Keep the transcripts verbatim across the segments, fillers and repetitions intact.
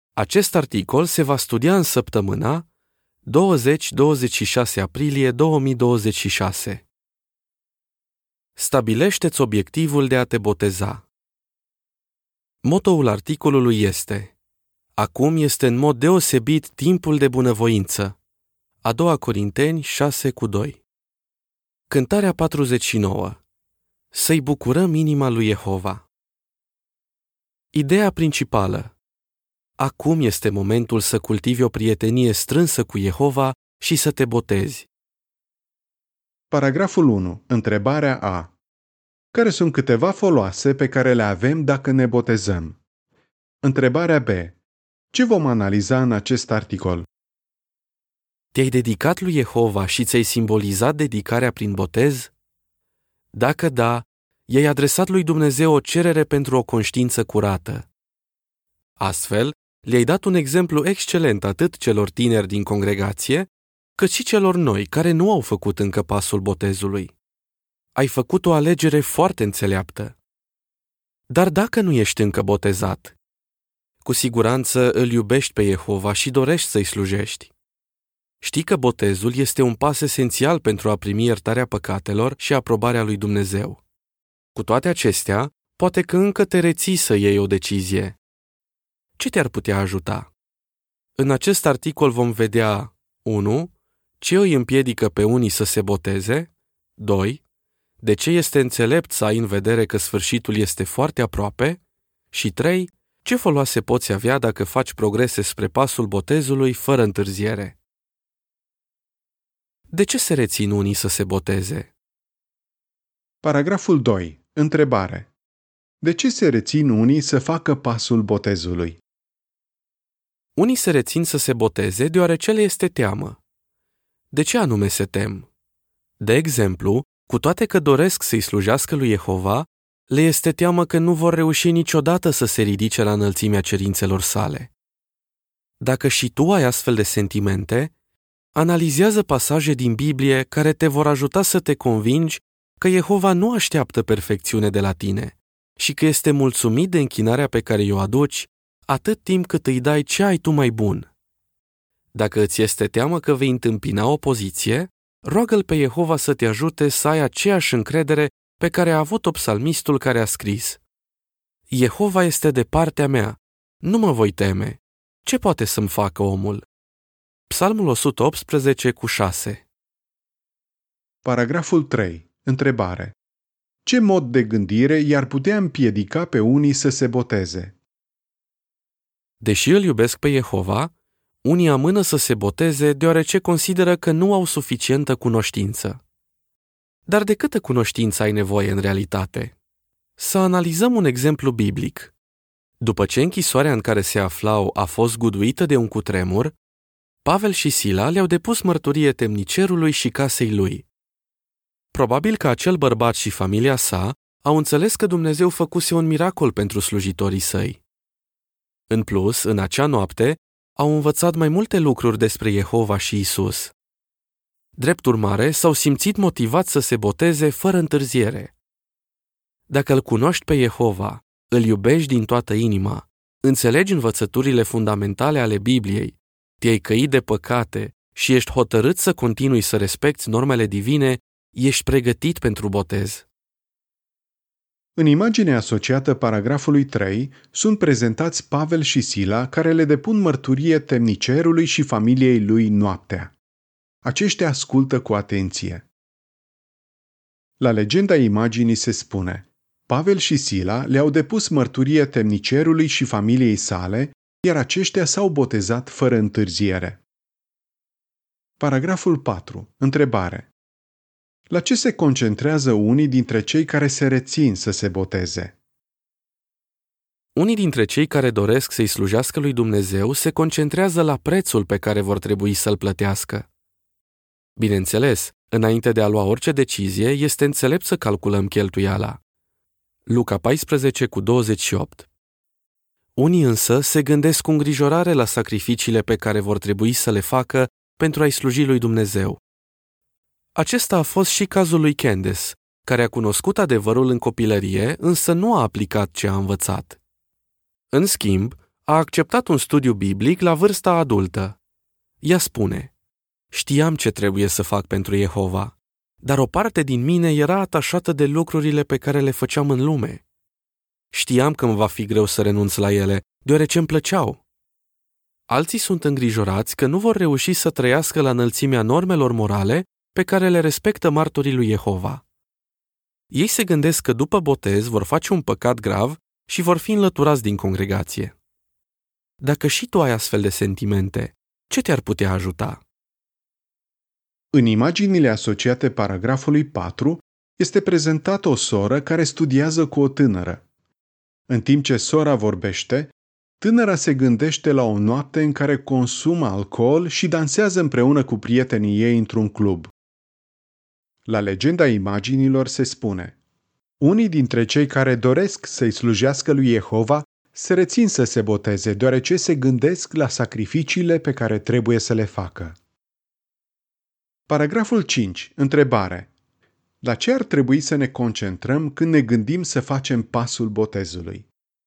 Acest articol se va studia în săptămâna douăzeci douăzeci și șase aprilie două mii douăzeci și șase. Stabilește-ți obiectivul de a te boteza. Motoul articolului este: acum este în mod deosebit timpul de bunăvoință. A doua Corinteni șase cu doi. Cântarea patruzeci și nouă. Să-i bucurăm inima lui Jehova. Ideea principală. Acum este momentul să cultivi o prietenie strânsă cu Jehova și să te botezi. Paragraful unu. Întrebarea A. Care sunt câteva foloase pe care le avem dacă ne botezăm? Întrebarea B. Ce vom analiza în acest articol? Te-ai dedicat lui Jehova și ți-ai simbolizat dedicarea prin botez? Dacă da, i-ai adresat lui Dumnezeu o cerere pentru o conștiință curată. Astfel, le-ai dat un exemplu excelent atât celor tineri din congregație, cât și celor noi care nu au făcut încă pasul botezului. Ai făcut o alegere foarte înțeleaptă. Dar dacă nu ești încă botezat, cu siguranță îl iubești pe Jehova și dorești să-i slujești. Știi că botezul este un pas esențial pentru a primi iertarea păcatelor și aprobarea lui Dumnezeu. Cu toate acestea, poate că încă te reții să iei o decizie. Ce te-ar putea ajuta? În acest articol vom vedea unu. Ce îi împiedică pe unii să se boteze? doi. De ce este înțelept să ai în vedere că sfârșitul este foarte aproape? Și trei. Ce foloase poți avea dacă faci progrese spre pasul botezului fără întârziere? De ce se rețin unii să se boteze? Paragraful doi. Întrebare. De ce se rețin unii să facă pasul botezului? Unii se rețin să se boteze deoarece le este teamă. De ce anume se tem? De exemplu, cu toate că doresc să-i slujească lui Jehova, le este teamă că nu vor reuși niciodată să se ridice la înălțimea cerințelor sale. Dacă și tu ai astfel de sentimente, analizează pasaje din Biblie care te vor ajuta să te convingi că Jehova nu așteaptă perfecțiune de la tine și că este mulțumit de închinarea pe care o aduci atât timp cât îi dai ce ai tu mai bun. Dacă îți este teamă că vei întâmpina opoziție, roagă-L pe Jehova să te ajute să ai aceeași încredere pe care a avut-o psalmistul care a scris: Jehova este de partea mea, nu mă voi teme. Ce poate să-mi facă omul? Psalmul o sută optsprezece cu șase. Paragraful trei. Întrebare. Ce mod de gândire i-ar putea împiedica pe unii să se boteze? Deși îl iubesc pe Jehova, unii amână să se boteze deoarece consideră că nu au suficientă cunoștință. Dar de câtă cunoștință ai nevoie în realitate? Să analizăm un exemplu biblic. După ce închisoarea în care se aflau a fost zguduită de un cutremur, Pavel și Sila le-au depus mărturie temnicerului și casei lui. Probabil că acel bărbat și familia sa au înțeles că Dumnezeu făcuse un miracol pentru slujitorii săi. În plus, în acea noapte, au învățat mai multe lucruri despre Jehova și Isus. Drept urmare, s-au simțit motivați să se boteze fără întârziere. Dacă îl cunoști pe Jehova, îl iubești din toată inima, înțelegi învățăturile fundamentale ale Bibliei, te-ai căit de păcate și ești hotărât să continui să respecti normele divine, ești pregătit pentru botez. În imaginea asociată paragrafului trei sunt prezentați Pavel și Sila care le depun mărturie temnicerului și familiei lui noaptea. Aceștia ascultă cu atenție. La legenda imaginii se spune: Pavel și Sila le-au depus mărturie temnicerului și familiei sale, iar aceștia s-au botezat fără întârziere. Paragraful patru. Întrebare. La ce se concentrează unii dintre cei care se rețin să se boteze? Unii dintre cei care doresc să-i slujească lui Dumnezeu se concentrează la prețul pe care vor trebui să-l plătească. Bineînțeles, înainte de a lua orice decizie, este înțelept să calculăm cheltuiala. Luca paisprezece cu douăzeci și opt. Unii însă se gândesc cu îngrijorare la sacrificiile pe care vor trebui să le facă pentru a-i sluji lui Dumnezeu. Acesta a fost și cazul lui Candace, care a cunoscut adevărul în copilărie, însă nu a aplicat ce a învățat. În schimb, a acceptat un studiu biblic la vârsta adultă. Ea spune: știam ce trebuie să fac pentru Jehova, dar o parte din mine era atașată de lucrurile pe care le făceam în lume. Știam că îmi va fi greu să renunț la ele, deoarece îmi plăceau. Alții sunt îngrijorați că nu vor reuși să trăiască la înălțimea normelor morale pe care le respectă martorii lui Jehova. Ei se gândesc că după botez vor face un păcat grav și vor fi înlăturați din congregație. Dacă și tu ai astfel de sentimente, ce te-ar putea ajuta? În imaginile asociate paragrafului patru este prezentată o soră care studiază cu o tânără. În timp ce sora vorbește, tânăra se gândește la o noapte în care consumă alcool și dansează împreună cu prietenii ei într-un club. La legenda imaginilor se spune: unii dintre cei care doresc să-i slujească lui Jehova se rețin să se boteze, deoarece se gândesc la sacrificiile pe care trebuie să le facă. Paragraful cinci. Întrebare. La ce ar trebui să ne concentrăm când ne gândim să facem pasul botezului?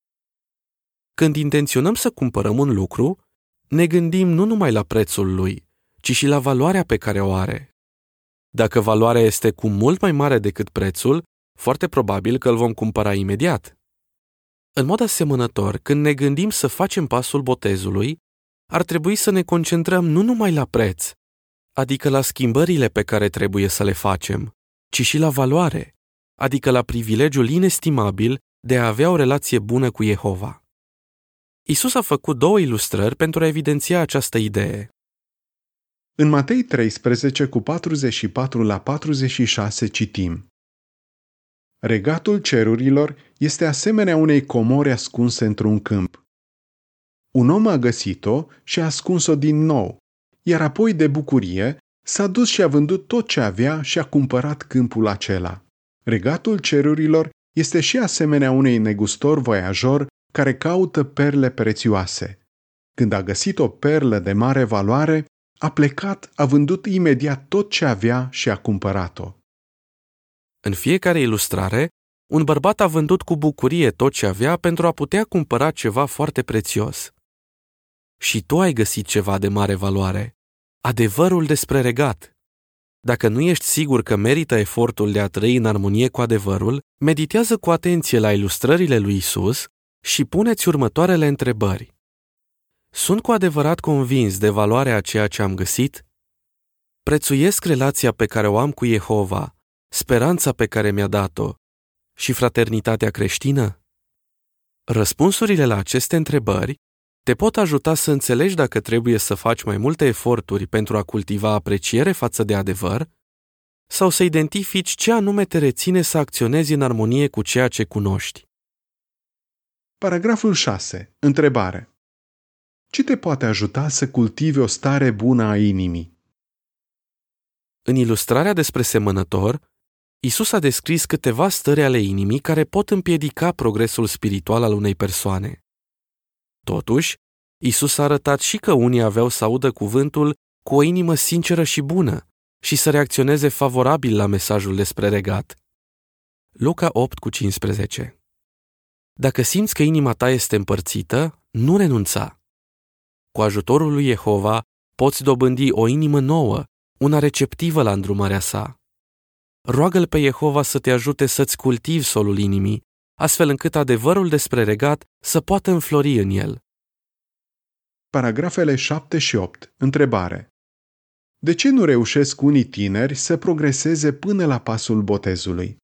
Când intenționăm să cumpărăm un lucru, ne gândim nu numai la prețul lui, ci și la valoarea pe care o are. Dacă valoarea este cu mult mai mare decât prețul, foarte probabil că îl vom cumpăra imediat. În mod asemănător, când ne gândim să facem pasul botezului, ar trebui să ne concentrăm nu numai la preț, adică la schimbările pe care trebuie să le facem, ci și la valoare, adică la privilegiul inestimabil de a avea o relație bună cu Jehova. Isus a făcut două ilustrări pentru a evidenția această idee. În Matei treisprezece, cu patruzeci și patru la patruzeci și șase citim: Regatul cerurilor este asemenea unei comori ascunse într-un câmp. Un om a găsit-o și a ascuns-o din nou, iar apoi de bucurie s-a dus și a vândut tot ce avea și a cumpărat câmpul acela. Regatul cerurilor este și asemenea unei negustor voiajor care caută perle prețioase. Când a găsit o perlă de mare valoare, a plecat, a vândut imediat tot ce avea și a cumpărat-o. În fiecare ilustrare, un bărbat a vândut cu bucurie tot ce avea pentru a putea cumpăra ceva foarte prețios. Și tu ai găsit ceva de mare valoare, adevărul despre regat. Dacă nu ești sigur că merită efortul de a trăi în armonie cu adevărul, meditează cu atenție la ilustrările lui Isus și pune-ți următoarele întrebări. Sunt cu adevărat convins de valoarea a ceea ce am găsit? Prețuiesc relația pe care o am cu Jehova, speranța pe care mi-a dat-o și fraternitatea creștină? Răspunsurile la aceste întrebări te pot ajuta să înțelegi dacă trebuie să faci mai multe eforturi pentru a cultiva apreciere față de adevăr sau să identifici ce anume te reține să acționezi în armonie cu ceea ce cunoști. Paragraful șase. Întrebare. Ce te poate ajuta să cultivi o stare bună a inimii? În ilustrarea despre semănător, Isus a descris câteva stări ale inimii care pot împiedica progresul spiritual al unei persoane. Totuși, Isus a arătat și că unii aveau să audă cuvântul cu o inimă sinceră și bună și să reacționeze favorabil la mesajul despre regat. Luca opt cu cincisprezece. Dacă simți că inima ta este împărțită, nu renunța. Cu ajutorul lui Jehova poți dobândi o inimă nouă, una receptivă la îndrumarea sa. Roagă-L pe Jehova să te ajute să-ți cultivi solul inimii, astfel încât adevărul despre regat să poată înflori în el. Paragrafele șapte și opt. Întrebare. De ce nu reușesc unii tineri să progreseze până la pasul botezului?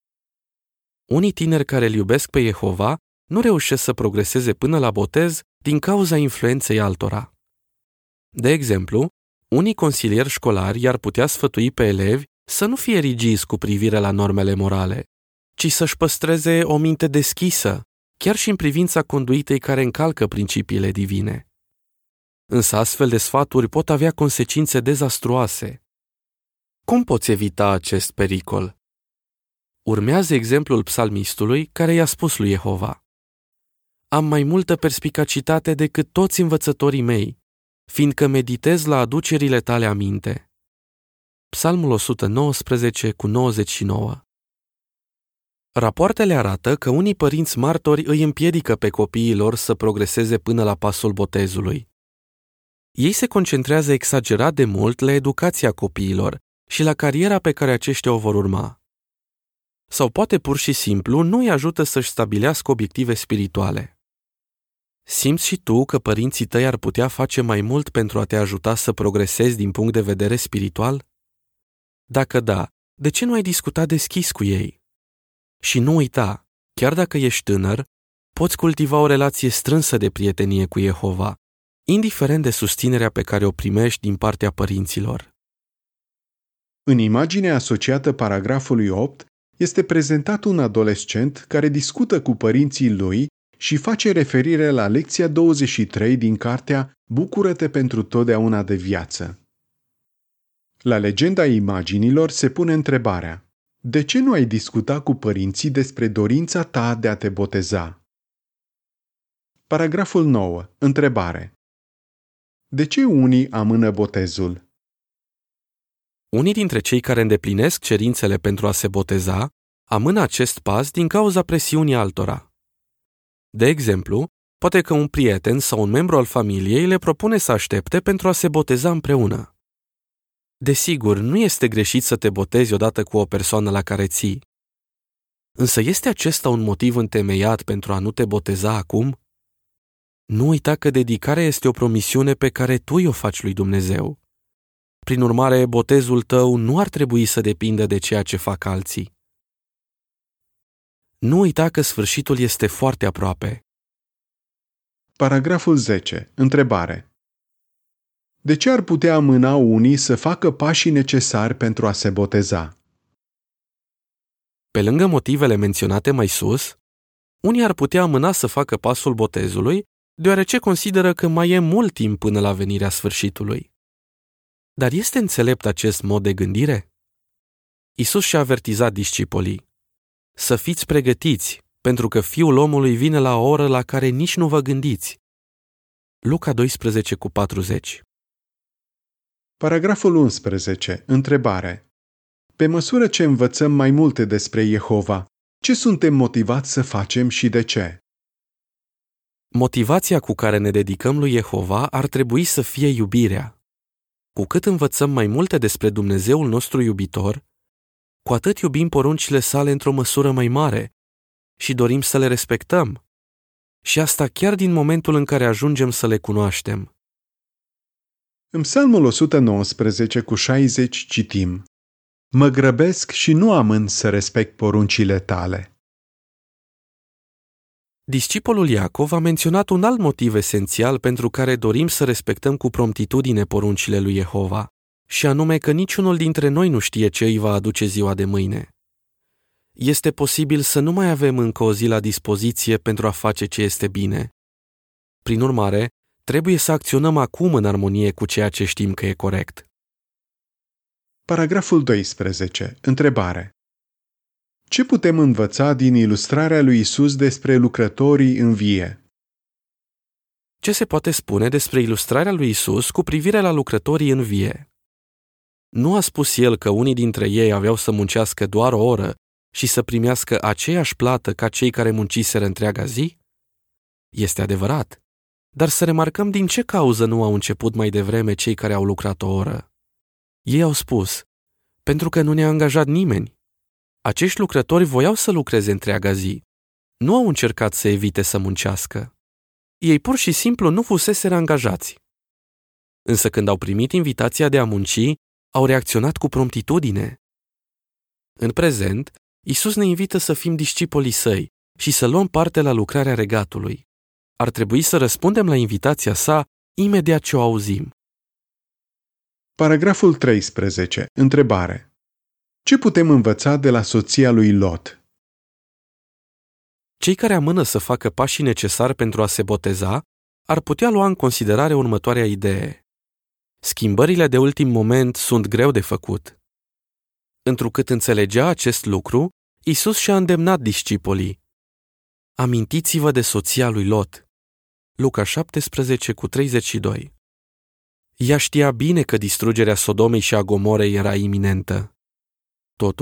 Unii tineri care îl iubesc pe Jehova nu reușesc să progreseze până la botez din cauza influenței altora. De exemplu, unii consilieri școlari i-ar putea sfătui pe elevi să nu fie rigizi cu privire la normele morale, ci să-și păstreze o minte deschisă, chiar și în privința conduitei care încalcă principiile divine. Însă astfel de sfaturi pot avea consecințe dezastruoase. Cum poți evita acest pericol? Urmează exemplul psalmistului care i-a spus lui Jehova: Am mai multă perspicacitate decât toți învățătorii mei, fiindcă meditez la aducerile tale aminte. Psalmul o sută nouăsprezece cu nouăzeci și nouă. Rapoartele arată că unii părinți martori îi împiedică pe copiii lor să progreseze până la pasul botezului. Ei se concentrează exagerat de mult la educația copiilor și la cariera pe care aceștia o vor urma. Sau poate pur și simplu nu îi ajută să-și stabilească obiective spirituale. Simți și tu că părinții tăi ar putea face mai mult pentru a te ajuta să progresezi din punct de vedere spiritual? Dacă da, de ce nu ai discutat deschis cu ei? Și nu uita, chiar dacă ești tânăr, poți cultiva o relație strânsă de prietenie cu Jehova, indiferent de susținerea pe care o primești din partea părinților. În imaginea asociată paragrafului opt este prezentat un adolescent care discută cu părinții lui și face referire la lecția douăzeci și trei din cartea Bucură-te pentru totdeauna de viață. La legenda imaginilor se pune întrebarea: de ce nu ai discutat cu părinții despre dorința ta de a te boteza? Paragraful nouă. Întrebare: de ce unii amână botezul? Unii dintre cei care îndeplinesc cerințele pentru a se boteza amână acest pas din cauza presiunii altora. De exemplu, poate că un prieten sau un membru al familiei le propune să aștepte pentru a se boteza împreună. Desigur, nu este greșit să te botezi odată cu o persoană la care ții. Însă este acesta un motiv întemeiat pentru a nu te boteza acum? Nu uita că dedicarea este o promisiune pe care tu o faci lui Dumnezeu. Prin urmare, botezul tău nu ar trebui să depindă de ceea ce fac alții. Nu uita că sfârșitul este foarte aproape. Paragraful zece. Întrebare: de ce ar putea amâna unii să facă pașii necesari pentru a se boteza? Pe lângă motivele menționate mai sus, unii ar putea amâna să facă pasul botezului, deoarece consideră că mai e mult timp până la venirea sfârșitului. Dar este înțelept acest mod de gândire? Iisus și-a avertizat discipolii: să fiți pregătiți, pentru că Fiul omului vine la o oră la care nici nu vă gândiți. Luca doisprezece cu patruzeci. Paragraful unsprezece. Întrebare: pe măsură ce învățăm mai multe despre Jehova, ce suntem motivați să facem și de ce? Motivația cu care ne dedicăm lui Jehova ar trebui să fie iubirea. Cu cât învățăm mai multe despre Dumnezeul nostru iubitor, cu atât iubim poruncile sale într-o măsură mai mare și dorim să le respectăm. Și asta chiar din momentul în care ajungem să le cunoaștem. În Psalmul o sută nouăsprezece cu șaizeci citim: mă grăbesc și nu amân să respect poruncile tale. Discipolul Iacov a menționat un alt motiv esențial pentru care dorim să respectăm cu promptitudine poruncile lui Jehova, și anume că niciunul dintre noi nu știe ce îi va aduce ziua de mâine. Este posibil să nu mai avem încă o zi la dispoziție pentru a face ce este bine. Prin urmare, trebuie să acționăm acum în armonie cu ceea ce știm că e corect. Paragraful doisprezece. Întrebare: ce putem învăța din ilustrarea lui Isus despre lucrătorii în vie? Ce se poate spune despre ilustrarea lui Isus cu privire la lucrătorii în vie? Nu a spus el că unii dintre ei aveau să muncească doar o oră și să primească aceeași plată ca cei care munciseră întreaga zi? Este adevărat, dar să remarcăm din ce cauză nu au început mai devreme cei care au lucrat o oră. Ei au spus: pentru că nu ne-a angajat nimeni. Acești lucrători voiau să lucreze întreaga zi. Nu au încercat să evite să muncească. Ei pur și simplu nu fuseseră angajați. Însă când au primit invitația de a munci, au reacționat cu promptitudine. În prezent, Iisus ne invită să fim discipolii săi și să luăm parte la lucrarea regatului. Ar trebui să răspundem la invitația sa imediat ce o auzim. Paragraful treisprezece. Întrebare: ce putem învăța de la soția lui Lot? Cei care amână să facă pașii necesari pentru a se boteza ar putea lua în considerare următoarea idee. Schimbările de ultim moment sunt greu de făcut. Întrucât înțelegea acest lucru, Iisus și-a îndemnat discipolii: amintiți-vă de soția lui Lot. Luca șaptesprezece cu treizeci și doi. Ea știa bine că distrugerea Sodomei și a Gomorei era iminentă. Totuși,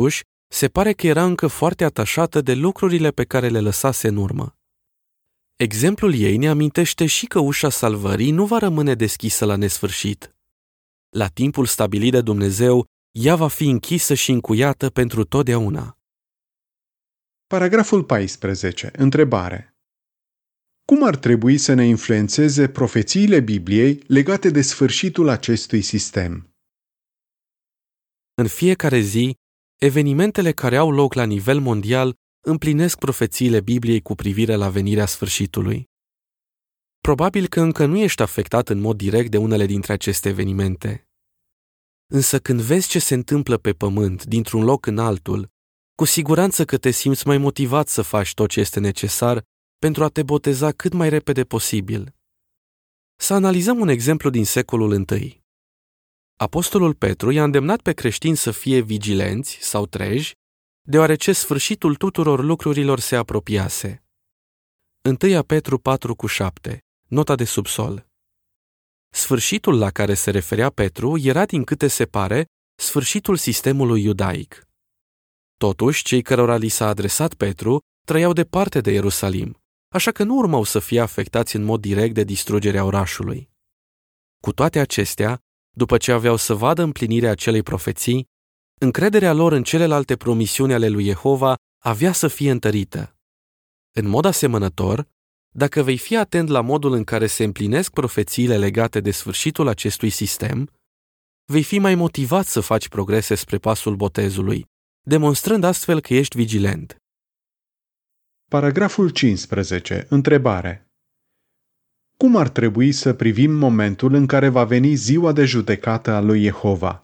Se pare că era încă foarte atașată de lucrurile pe care le lăsase în urmă. Exemplul ei ne amintește și că ușa salvării nu va rămâne deschisă la nesfârșit. La timpul stabilit de Dumnezeu, ea va fi închisă și încuiată pentru totdeauna. Paragraful paisprezece. Întrebare. Cum ar trebui să ne influențeze profețiile Bibliei legate de sfârșitul acestui sistem? În fiecare zi, evenimentele care au loc la nivel mondial împlinesc profețiile Bibliei cu privire la venirea sfârșitului. Probabil că încă nu ești afectat în mod direct de unele dintre aceste evenimente. Însă când vezi ce se întâmplă pe pământ, dintr-un loc în altul, cu siguranță că te simți mai motivat să faci tot ce este necesar pentru a te boteza cât mai repede posibil. Să analizăm un exemplu din secolul întâi. Apostolul Petru i-a îndemnat pe creștini să fie vigilenți sau treji, deoarece sfârșitul tuturor lucrurilor se apropiase. întâi Petru patru cu șapte, nota de subsol. Sfârșitul la care se referea Petru era, din câte se pare, sfârșitul sistemului iudaic. Totuși, cei cărora li s-a adresat Petru trăiau departe de Ierusalim, așa că nu urmau să fie afectați în mod direct de distrugerea orașului. Cu toate acestea, după ce aveau să vadă împlinirea acelei profeții, încrederea lor în celelalte promisiuni ale lui Jehova avea să fie întărită. În mod asemănător, dacă vei fi atent la modul în care se împlinesc profețiile legate de sfârșitul acestui sistem, vei fi mai motivat să faci progrese spre pasul botezului, demonstrând astfel că ești vigilent. Paragraful cincisprezece. Întrebare. Cum ar trebui să privim momentul în care va veni ziua de judecată a lui Jehova?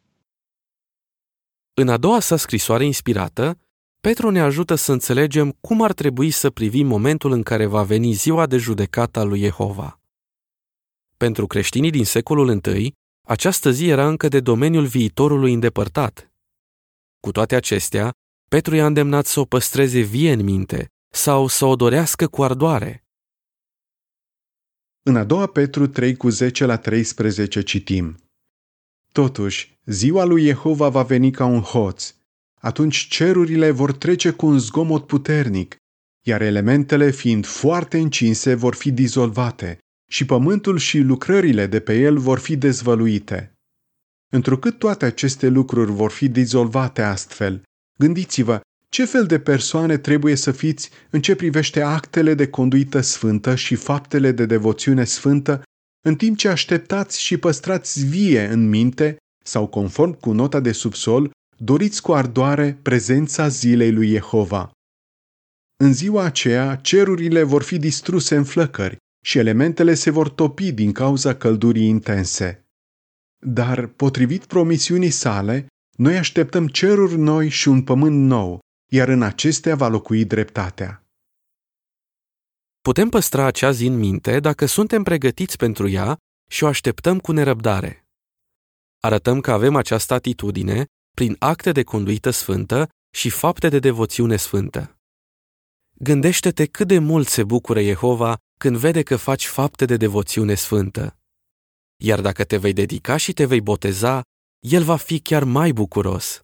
În a doua sa scrisoare inspirată, Petru ne ajută să înțelegem cum ar trebui să privim momentul în care va veni ziua de judecată a lui Jehova. Pentru creștinii din secolul întâi, această zi era încă de domeniul viitorului îndepărtat. Cu toate acestea, Petru i-a îndemnat să o păstreze vie în minte sau să o dorească cu ardoare. În a doua Petru trei cu zece la treisprezece citim: Totuși, ziua lui Jehova va veni ca un hoț. Atunci cerurile vor trece cu un zgomot puternic, iar elementele, fiind foarte încinse, vor fi dizolvate și pământul și lucrările de pe el vor fi dezvăluite. Întrucât toate aceste lucruri vor fi dizolvate astfel, gândiți-vă ce fel de persoane trebuie să fiți în ce privește actele de conduită sfântă și faptele de devoțiune sfântă, în timp ce așteptați și păstrați vie în minte, sau conform cu nota de subsol, doriți cu ardoare prezența zilei lui Jehova. În ziua aceea, cerurile vor fi distruse în flăcări și elementele se vor topi din cauza căldurii intense. Dar, potrivit promisiunii sale, noi așteptăm ceruri noi și un pământ nou, iar în acestea va locui dreptatea. Putem păstra acea zi în minte dacă suntem pregătiți pentru ea și o așteptăm cu nerăbdare. Arătăm că avem această atitudine prin acte de conduită sfântă și fapte de devoțiune sfântă. Gândește-te cât de mult se bucură Jehova când vede că faci fapte de devoțiune sfântă. Iar dacă te vei dedica și te vei boteza, El va fi chiar mai bucuros.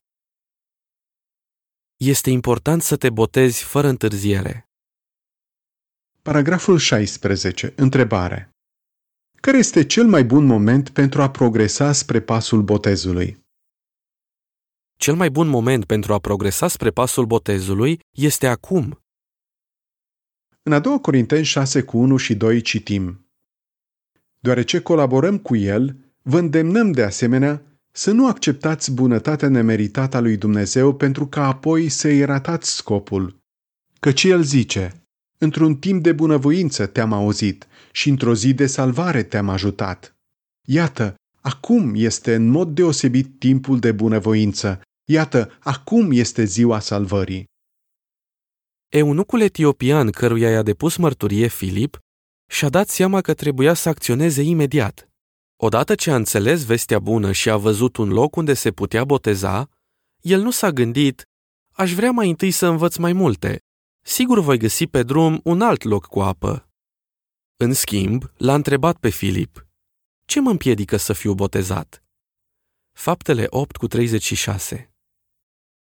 Este important să te botezi fără întârziere. Paragraful șaisprezece. Întrebare. Care este cel mai bun moment pentru a progresa spre pasul botezului? Cel mai bun moment pentru a progresa spre pasul botezului este acum. În a doua Corinteni șase cu unu și doi citim: Deoarece colaborăm cu El, vă îndemnăm de asemenea să nu acceptați bunătatea nemeritată a lui Dumnezeu pentru ca apoi să-i ratați scopul. Căci El zice: într-un timp de bunăvoință te-am auzit și într-o zi de salvare te-am ajutat. Iată, acum este în mod deosebit timpul de bunăvoință. Iată, acum este ziua salvării. Eunucul etiopian căruia i-a depus mărturie Filip și-a dat seama că trebuia să acționeze imediat. Odată ce a înțeles vestea bună și a văzut un loc unde se putea boteza, el nu s-a gândit: aș vrea mai întâi să învăț mai multe. Sigur voi găsi pe drum un alt loc cu apă. În schimb, l-a întrebat pe Filip: ce mă împiedică să fiu botezat? Faptele opt cu treizeci și șase.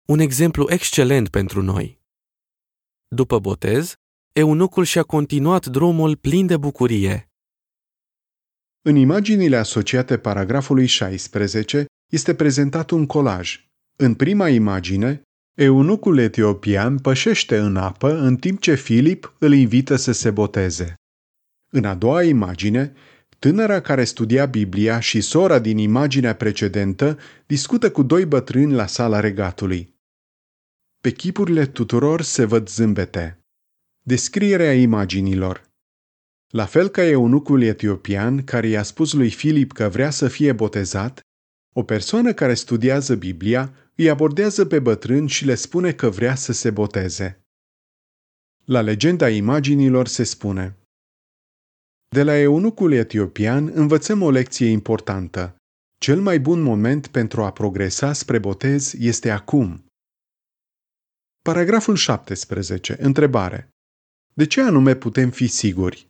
Un exemplu excelent pentru noi. După botez, eunucul și-a continuat drumul plin de bucurie. În imaginile asociate paragrafului șaisprezece este prezentat un colaj. În prima imagine, eunucul etiopian pășește în apă în timp ce Filip îl invită să se boteze. În a doua imagine, tânăra care studia Biblia și sora din imaginea precedentă discută cu doi bătrâni la sala regatului. Pe chipurile tuturor se văd zâmbete. Descrierea imaginilor. La fel ca eunucul etiopian care i-a spus lui Filip că vrea să fie botezat, o persoană care studiază Biblia îi abordează pe bătrâni și le spune că vrea să se boteze. La legenda imaginilor se spune: de la eunucul etiopian învățăm o lecție importantă. Cel mai bun moment pentru a progresa spre botez este acum. Paragraful șaptesprezece. Întrebare. De ce anume putem fi siguri?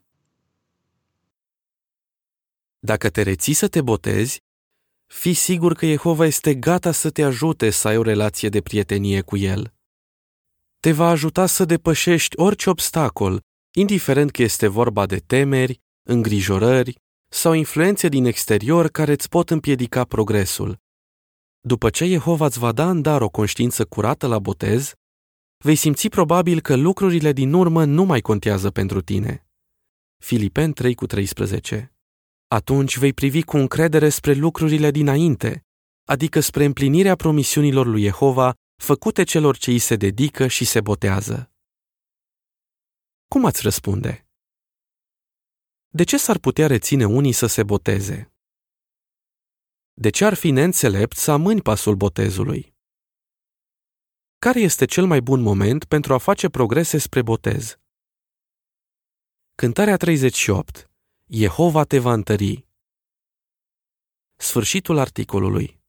Dacă te reții să te botezi, fii sigur că Jehova este gata să te ajute să ai o relație de prietenie cu El. Te va ajuta să depășești orice obstacol, indiferent că este vorba de temeri, îngrijorări sau influențe din exterior care îți pot împiedica progresul. După ce Jehova îți va da în dar o conștiință curată la botez, vei simți probabil că lucrurile din urmă nu mai contează pentru tine. Filipeni trei cu treisprezece. Atunci vei privi cu încredere spre lucrurile dinainte, adică spre împlinirea promisiunilor lui Jehova făcute celor ce îi se dedică și se botează. Cum ați răspunde? De ce s-ar putea reține unii să se boteze? De ce ar fi neînțelept să amâni pasul botezului? Care este cel mai bun moment pentru a face progrese spre botez? Cântarea treizeci și opt. Jehova te va întări. Sfârșitul articolului.